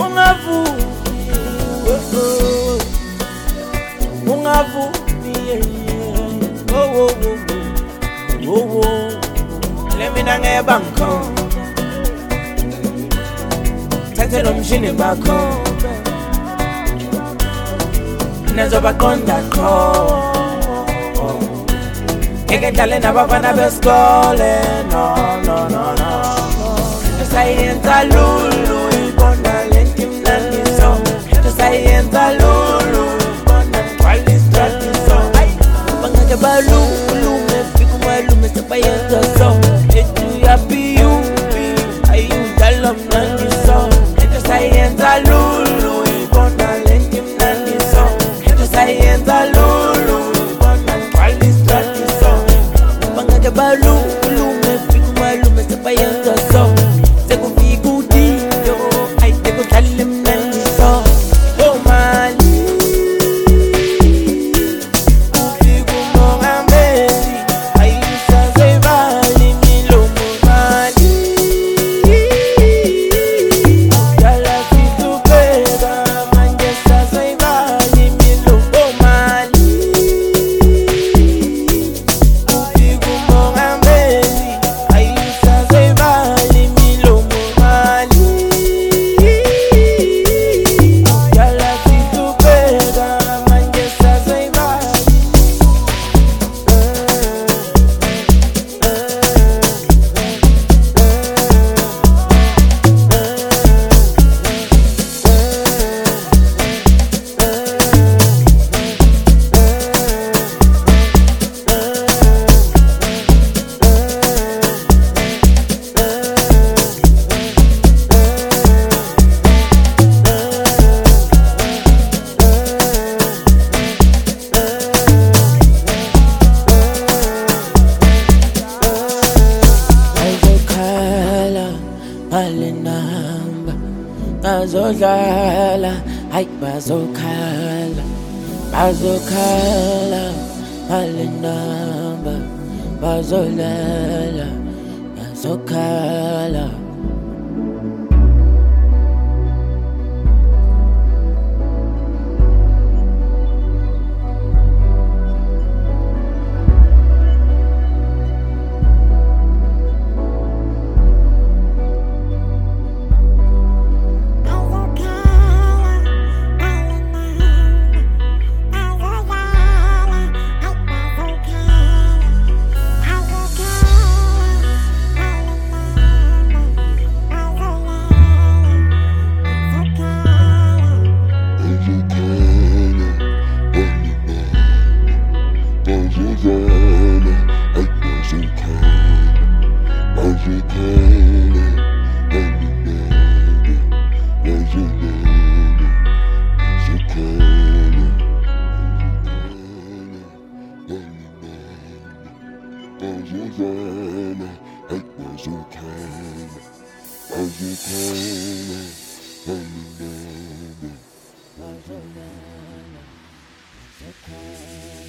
Let me not get back home. Tell them she never back home. Never back on that call. Get darling, I'm up on a best calling. No. Just I enter Lulu, gonna let him land his song. Just I enter Lulu, gonna call his tracking song. I'm gonna get Lulu, me pick me step by the song. It's happy you be, I you tell him land his song. Just I enter Lulu, gonna let him land his song. Just I enter Lulu, gonna call his tracking song. Balu, me fiku malu, me sepayan the song. Seko fiku di yo, I seko talim nani song. Oh Mali, fiku monga meli, I usa se vali mi lomo Mali. Yala fitu pega, mangesa se vali mi lomo Mali. Bazokhala, ay bazokhala, alinamba, bazolala, bazokhala. Okay.